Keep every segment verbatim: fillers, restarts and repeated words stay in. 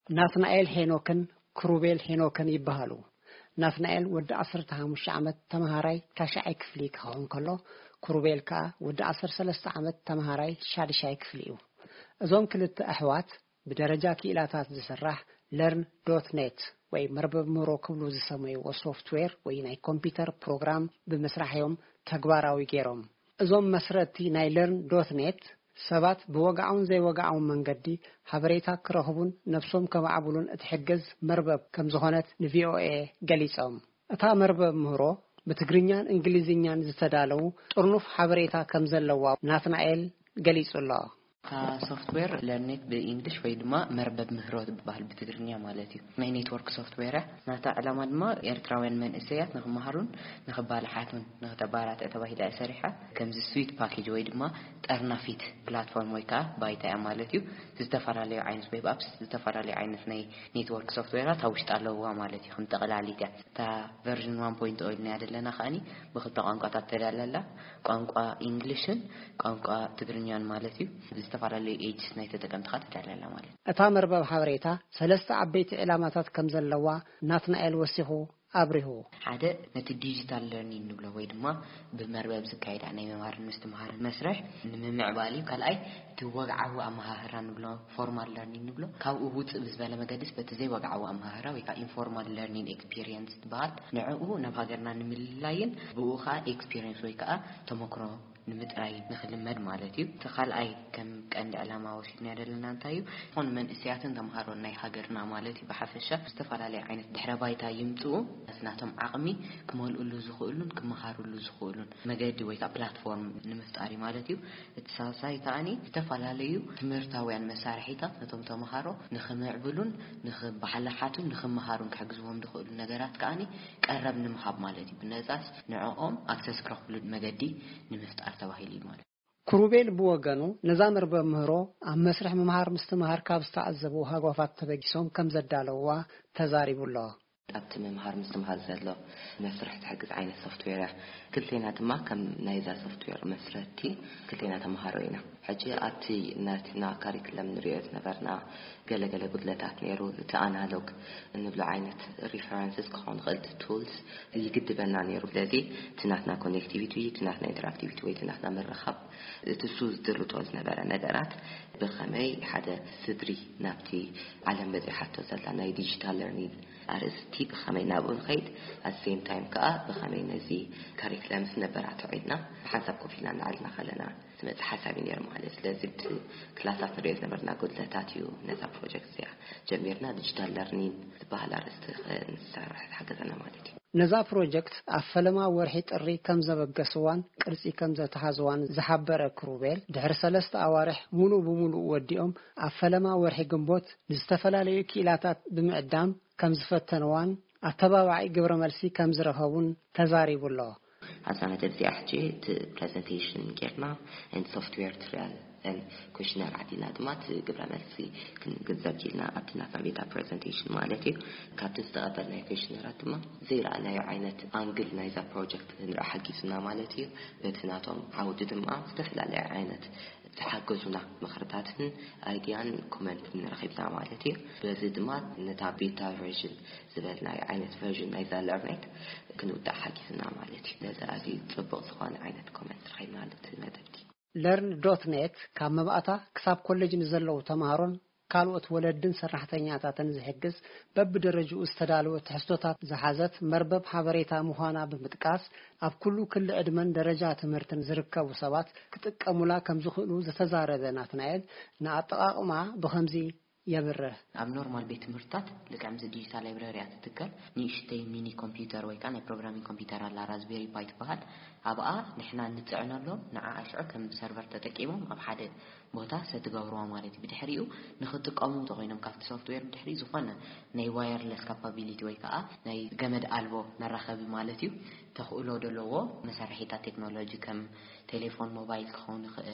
ናትናኤል ሄኖክን ክሩቤል ሄኖክን ይባሃሉ ናትናኤል ወደ عشرة وخمسة ዓመት ተማሃራይ ካሻይ ክፍሊ ከሆን ከሎ ክሩቤል ካ ወደ عشرة وثلاثين ዓመት ተማሃራይ ሻድሻይ ክፍሊ እዩ እዞም ክልተ ኣሕዋት በደረጃ ክኢላታት ዝስራሕ learn dot net ወይ መርበብ ምሮ ክብሉ ዝሰመዩ ሶፍትዌር ወይ ናይ ኮምፒውተር ፕሮግራም በመስራሕዮም ተግባራዊ ገይሮም እዞም መስረቲ ናይ learn dot net ሰባት በወጋውን ዘይወጋውን መንገዲ ሀበሬታ ክረኽቡን ነፍሶም ከማዕብሉን እትሕገዝ መርበብ ከም ዝኾነት ንቪኦኤ ገሊጾም እታ መርበብ ምሮ በትግርኛን እንግሊዝኛን ዝተዳለው ጥርኑፍ ሀበሬታ ከም ዘለዋ ናትናኤል ገሊጹላ software learning በእንግሊሽ ወይ ድማ መርበብ ምህሮት በባህል በትግርኛ ማለት እዩ ናይ ኔትወርክ ሶፍትዌር ናታ ዓላማ ድማ ኤርትራውያን መንእሰያት ንኽመሃሩን ንኽባልሓቱን ንኽተባራት ተባሂላ ሰሪሓ ከምዚ ስዊት ፓኬጅ ወይ ድማ ጠርናፊት ፕላትፎርም ወይ ከዓ ባይታ ማለት እዩ ዝተፈራለዩ ዓይነት ዌብ ኣፕስ ዝተፈራለዩ ዓይነት ናይ ኔትወርክ ሶፍትዌራት ውሽጥ ኣለዋ ማለት እዩ ከም ጠቕላሊት ታ ቨርዥን one point zero ናይ ያደለና ኻኒ ብኽልተ ቋንቋታት ተዳለላ ቋንቋ እንግሊሽን ቋንቋ ትግርኛን ማለት እዩ ተፈራለዩ ኤጅ ናይ ተጠቀምት ተዳለላ ማለት እታ መርበብ ሀበሬታ ሰለስተ ዓበይቲ ዕላማታት ከም ዘለዋ ናትናኤል ወሲኹ አብሪሁ ሓደ ነቲ ዲጂታል ለርኒንግ ንብሎ ወይ ድማ በመርበብ ዝካይዳ ናይ መማርን ምስትምሃርን መስርሕ ንምምዕባሊ ካልኣይ ትወግዓዊ ኣመሃህራ ንብሎ ፎርማል ለርኒንግ ንብሎ ካብኡ ውፅእ ብዝበለ መገድስ በቲ ዘይወግዓዊ ኣመሃህራ ወይ ከዓ ኢንፎርማል ለርኒንግ ኤክስፒሪየንስ ትበሃል ንዕኡ ናብ ሃገርና ንምልላይን ብኡ ከዓ ኤክስፒሪየንስ ወይ ከዓ ተሞክሮ ንምጥራይ ንኽልመድ ማለት እዩ ተኻልኣይ ከም ቀንዲ ዕላማ ወሲድና ያደለና እንታይ እዩ ሆን መንእስያትን ተምሃሮን ናይ ሃገርና ማለት እዩ ብሓፈሻ ዝተፈላለዩ ዓይነት ድሕረ ባይታ ይምፅኡ ናቶም ዓቕሚ ክመልኡሉ ዝኽእሉን ክመሃሩሉ ዝኽእሉን መገዲ ወይ ከዓ ፕላትፎርም ንምፍጣር ማለት እዩ እቲ ሳልሳይ ከዓኒ ዝተፈላለዩ ትምህርታውያን መሳርሒታት ነቶም ተምሃሮ ንኽምዕብሉን ንኽባሓላሓቱን ንኽመሃሩን ክሕግዝዎም ዝኽእሉ ነገራት ከዓኒ ቀረብ ንምሃብ ማለት እዩ ብነፃስ ንዕኦም ኣክሰስ ክረኽብሉ መገዲ ንምፍጣር ተባሂሉ ማለት ክሩቤል ብወገኑ ነዛ መርበብ ምህሮ ኣብ መስርሕ መምሃር ምስትምሃር ካብ ዝተዓዘቡ ሃጓፋት ተበጊሶም ከም ዘዳለዋ ተዛሪቡላ ኣብቲ መምሃር ምስትምሃር ዘሎ መስርሕ ትሕግዝ ዓይነት ሶፍትዌር ክልቴና ድማ ከም ናይዛ ሶፍትዌር መስረቲ ክልቴና ተምሃሮ ኢና ሕጂ ኣብቲ ናትና ካሪክለም ንሪኦ ዝነበርና ገለገለ ጉድለታት ነይሩ እቲ ኣናሎግ እንብሎ ዓይነት ሪፈረንስስ ክኾን ክእል ቱልስ ይግድበና ነይሩ ስለዚ እቲ ናትና ኮኔክቲቪቲ እቲ ናትና ኢንተራክቲቪቲ ወይ እቲ ናትና ምርኻብ እቲ ሱ ዝድርቶ ዝነበረ ነገራት ብኸመይ ሓደ ስድሪ ናብቲ ዓለም በፂሓቶ ዘላ ናይ ዲጂታል ለርኒንግ ኣርእስቲ ብኸመይ ናብኡ ንኸይድ at the same time ከዓ ብኸመይ ነዚ ካሪክለምስ ነበራት ዒድና ሓሳብ ኮፍ ኢልና ንዓልና ኸለና ስመፅ ሓሳብ ነይሩ ማለት ስለዚ ክላሳት ንሪኦ ዝነበርና ጉድለታት እዩ ነዛ ፕሮጀክት እዚኣ ጀሚርና ዲጂታል ለርኒንግ ዝበሃል ኣርእስቲ ንሰርሕ ሓገዘና ማለት እዩ ነዛ ፕሮጀክት ኣፈለማ ወርሒ ጥሪ ከም ዘበገስዋን ቅርጺ ከም ዘተሓዝዋን ዝሓበረ ክሩቤል ድሕሪ ሰለስተ ኣዋርሕ ሙሉ ብሙሉ ወዲኦም ኣፈለማ ወርሒ ግንቦት ንዝተፈላለዩ ክኢላታት ብምዕዳም ከም ዝፈተንዋን ኣተባባዒ ግብረ መልሲ ከም ዝረኸቡን ተዛሪቡሎ حسنا تبدي أحكي presentation كيرنا and software trial and questionnaire عدينا دمات قبل مرسي كن قد زبجيلنا أبتنا فبيتا presentation مالتي كابت استقبلنا questionnaire دما زي رأنا عينة أنقلنا إذا project نروح حقيسنا مالتي بتناتهم عودة دما استفل على عينة تحجزنا مخرطاتن أيديان كومنت من رخيبنا مالتي بزي دمات نتا بيتا version زبالنا عينة version إذا لرنت كنو تحجزنا مالتي لذا أجي تبغى صخان عينة كومنت رخيبنا لتمدبتي learn dot net ካብ መባእታ ክሳብ ኮሌጅ ንዘለው ተማሃሮን ካልኦት ወለድን ሰራሕተኛታትን ዝሕግዝ በብደረጃኡ ዝተዳለወ ትሕዝቶታት ዝሓዘት መርበብ ሓበሬታ ምዃና ብምጥቃስ ኣብ ኩሉ ክል ዕድመን ደረጃ ትምህርትን ዝርከቡ ሰባት ክጥቀሙላ ከም ዝኽእሉ ዝተዛረበ ናትናኤል ንኣጠቃቅማ ብኸምዚ يبره اب نورمال بيت مرتات لكم زي ديجيتال لايبراري اتذكر نيشتي ميني كمبيوتر وي كان بروجرامينج كمبيوتر على رازبيري باي تبعت ابا نحنا نتعنى له نع اشعر كم سيرفر تتقيمهم اب حدا بوتا ستغوروا مالتي بدحريو نخطقمو تخينم كافت سوفت وير بدحري زفنا ناي وايرلس كابابيليتي وي كا ناي جمد البو نرخبي مالتي تخولو دلو مسارحيتا تكنولوجي كم تليفون موبايل كون خيل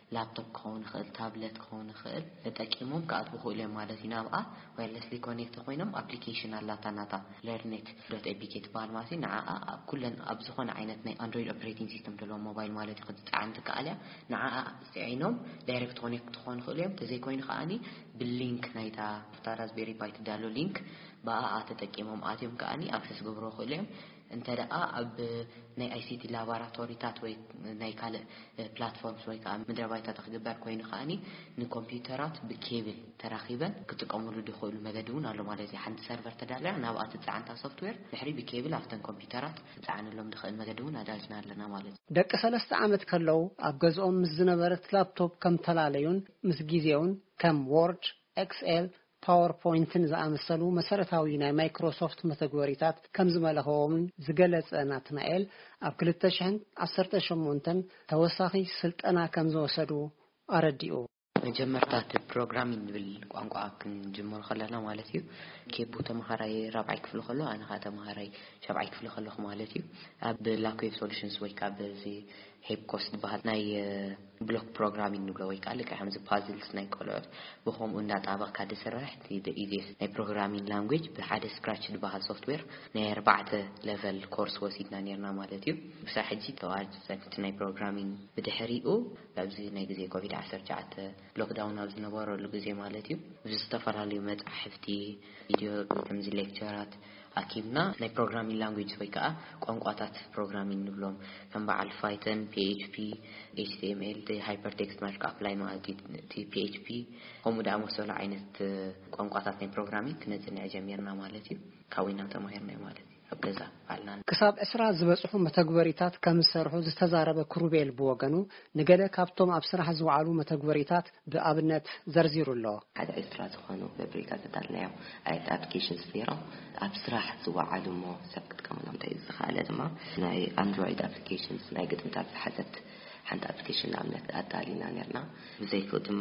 ላፕቶፕ ክኸውን ይኽእል ታብሌት ክኸውን ይኽእል ተጠቂሞም ከኣትው ክእሎም ማለት ኢና በኣ ዋይርለስሊ ኮኔክት ኮይኖም ኣፕሊኬሽን ኣላታ ናታ learnet.apk ትበሃል ማለት እዩ ንዓኣ ኣብ ኩለን ኣብ ዝኾነ ዓይነት ናይ ኣንድሮይድ ኦፕሬቲንግ ሲስተም ዘለዎ ሞባይል ማለት እዩ ክትፀዓን ትከኣል እያ ንዓኣ ፅዒኖም ዳይሬክት ኮኔክት ክኾኑ ይኽእሉ እዮም ተዘይኮይኑ ከዓኒ ብሊንክ ናይታ ራዝቤሪ ፓይ ትዳሎ ሊንክ በኣ ተጠቂሞም ኣትዮም ከዓኒ ኣክሰስ ገብሮ ይኽእሉ እዮም እንተ ደኣ ኣብ ናይ አይሲቲ ላቦራቶሪታት ወይ ናይ ካልእ ፕላትፎርምስ ወይ ከዓ ምድረ ባይታ ክግበር ኮይኑ ከዓኒ ንኮምፒውተራት ብኬብል ተራኺበን ክጥቀምሉ ድኽእሉ መገዲ እውን ኣሎ ማለት እዩ ሓንቲ ሰርቨር ተዳልያ ናብኣ ትፀዓንታ ሶፍትዌር ድሕሪ ብኬብል ኣፍተን ኮምፒውተራት ትፀዓንሎም ድኽእል መገዲ እውን ኣዳሊስና ኣለና ማለት እዩ ደቂ ሰለስተ ዓመት ከለው ኣብ ገዝኦም ምስ ዝነበረት ላፕቶፕ ከም ተላለዩን ምስ ጊዜውን ከም ወርድ ኤክስኤል PowerPoint ዝኣመሰሉ መሰረታዊ ናይ ማይክሮሶፍት መተግበሪታት ከም ዝመለኸዎም ዝገለጸ ናትናኤል ኣብ ክልተ ሽሕን ዓሰርተ ሸሞንተን ተወሳኺ ስልጠና ከም ዝወሰዱ ኣረዲኡ መጀመርታት ፕሮግራሚንግ ብል ቋንቋ ክንጅምር ከለና ማለት እዩ ኬቦ ተማሃራይ ራብዓይ ክፍሊ ከሎ ኣነ ኻ ተማሃራይ ሻብዓይ ክፍሊ ከለኹ ማለት እዩ ኣብ ላክ ዌብ ሶሉሽንስ ወይ ከዓ በዚ ሄብ ኮስት በሃል ናይ ብሎክ ፕሮግራሚንግ ንብሎ ወይ ከዓ ልክዕ ከምዚ ፓዝልስ ናይ ቆልዑት ብኸምኡ እንዳጣበቕካ ድስራሕ the easiest ናይ ፕሮግራሚንግ ላንጉዌጅ ብሓደ ስክራች ዝበሃል ሶፍትዌር ናይ ኣርባዕተ ሌቨል ኮርስ ወሲድና ነርና ማለት እዩ ብሳብ ሕጂ ተዋጅ ሰንቲ ናይ ፕሮግራሚንግ ብድሕሪኡ ኣብዚ ናይ ግዜ ኮቪድ ዓሰርተ ትሽዓተ ሎክዳውን ኣብ ዝነበረሉ ግዜ ማለት እዩ ዝተፈላለዩ መጻሕፍቲ ቪድዮ ከምዚ ሌክቸራት ኣኪብና ናይ ፕሮግራሚንግ ላንጉዌጅ ወይ ከዓ ቋንቋታት ፕሮግራሚንግ ንብሎም ከም በዓል ፓይተን ፒኤችፒ ኤችቲኤምኤል ሃይፐርቴክስት ማርክኣፕ ላይ ማለት እዩ ፒኤችፒ ከምኡ ዳኣመሰሉ ዓይነት ቋንቋታት ናይ ፕሮግራሚንግ ክነጽንዕ ጀሚርና ማለት እዩ ካዊና ተማሂርና ማለት እዩ ኣብ ገዛ ባልና ክሳብ ዕስራ ዝበፅሑ መተግበሪታት ከም ዝሰርሑ ዝተዛረበ ክሩቤል ብወገኑ ንገለ ካብቶም ኣብ ስራሕ ዝውዓሉ መተግበሪታት ብኣብነት ዘርዚሩ ኣሎ ሓደ ዕስራ ዝኾኑ መተግበሪታት ተዳልናዮም ዓይነት ኣፕሊኬሽንስ ነይሮም ኣብ ስራሕ ዝውዓሉ ሞ ሰብ ክጥቀመሎም እንታይ ዝኽኣለ ድማ ናይ ኣንድሮይድ ኣፕሊኬሽንስ ናይ ግጥምታት ዝሓዘት ሓንቲ ኣፕሊኬሽን ንኣብነት ኣዳሊና ነርና ብዘይክኡ ድማ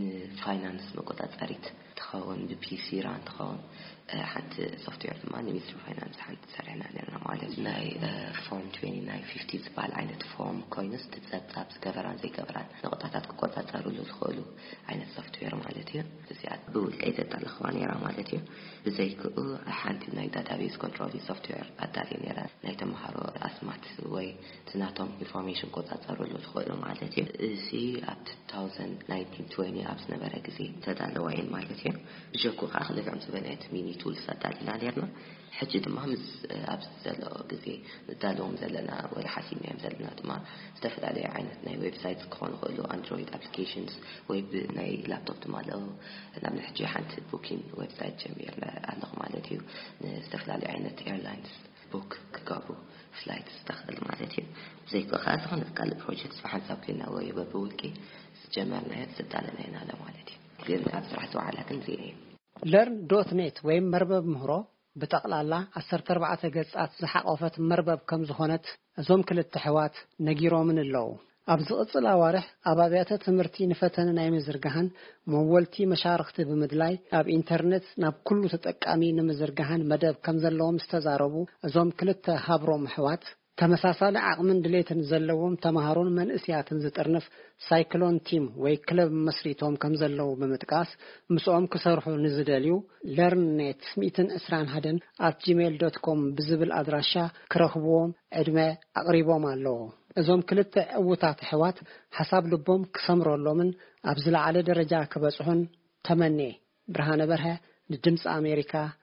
ንፋይናንስ መቆፃፀሪት ትኸውን ብፒሲ ራን ትኸውን ሓንቲ ሶፍትዌር ድማ ንሚኒስትሪ ፋይናንስ ሓንቲ ሰሪሕና ነርና ማለት ናይ ፎርም twenty-nine fifty ዝበሃል ዓይነት ፎርም ኮይኑስ ትፀብፃብ ዝገበራን ዘይገበራን ነቁጣታት ክቆፃፀሩሉ ዝኽእሉ ዓይነት ሶፍትዌር ማለት እዩ እዚኣት ብውልቀይ ዘዳለኽዋ ነራ ማለት እዩ ብዘይክኡ ሓንቲ ናይ ዳታቤዝ ኮንትሮል ሶፍትዌር ኣዳልየ ነራ ናይ ተምሃሮ ኣስማት ወይ ትናቶም ኢንፎርሜሽን ቆፃፀሩሉ ዝኽእሉ ማለት እዩ እዚ ኣብ twenty nineteen twenty ኣብ ዝነበረ ግዜ ተዳለዋ እየን ማለት እዩ ብጀኩ ከዓ ክልዕም ዝበለት ሚኒ ቱልስ ኣዳሊና ነርና ሕጂ ድማ ምስ ኣብ ዘሎ ግዜ ዳለዎም ዘለና ወይ ሓሲብናዮም ዘለና ድማ ዝተፈላለዩ ዓይነት ናይ ዌብሳይት ክኾኑ ይኽእሉ ኣንድሮይድ ኣፕሊኬሽንስ ወይ ናይ ላፕቶፕ ድማ ኣለው ናብ ሕጂ ሓንቲ ቡኪንግ ዌብሳይት ጀሚርና ኣለኹ ማለት እዩ ንዝተፈላለዩ ዓይነት ኤርላይንስ ቡክ ክገብሩ ፍላይት ዝተኽእል ማለት እዩ ዘይኮ ከዓ ዝኾነ ካልእ ፕሮጀክት ብሓንሳብ ኮይና ወይ በብውልቂ ዝጀመርናዮ ዝዳለናየን ኣለ ማለት እዩ ግን ኣብ ስራሕ ዝውዓላ ግን ዘይ learn dot net ወይም መርበብ ምህሮ በጠቅላላ ዓሰርተ ኣርባዕተ ገጻት ዝሓቆፈት መርበብ ከም ዝኾነት እዞም ክልተ ሕዋት ነጊሮምን ኣለው ኣብ ዝቕጽል ኣዋርሕ ኣብ ኣብያተ ትምህርቲ ንፈተነ ናይ ምዝርጋሕን መወልቲ መሻርክቲ ብምድላይ ኣብ ኢንተርኔት ናብ ኩሉ ተጠቃሚ ንምዝርጋሕን መደብ ከም ዘለዎም ዝተዛረቡ እዞም ክልተ ሃብሮም ሕዋት ተመሳሳሊ ዓቕምን ድሌትን ዘለዎም ተማሃሮን መንእስያትን ዝጥርንፍ ሳይክሎን ቲም ወይ ክለብ መስሪቶም ከም ዘለው ብምጥቃስ ምስኦም ክሰርሑ ንዝደልዩ learnnet one twenty-one at gmail dot com ብዝብል ኣድራሻ ክረኽብዎም ዕድመ ኣቕሪቦም ኣለዎ እዞም ክልተ ዕውታት ሕዋት ሓሳብ ልቦም ክሰምረሎምን ኣብ ዝለዓለ ደረጃ ክበጽሑን ተመኔ ብርሃነ በርሀ ንድምፂ ኣሜሪካ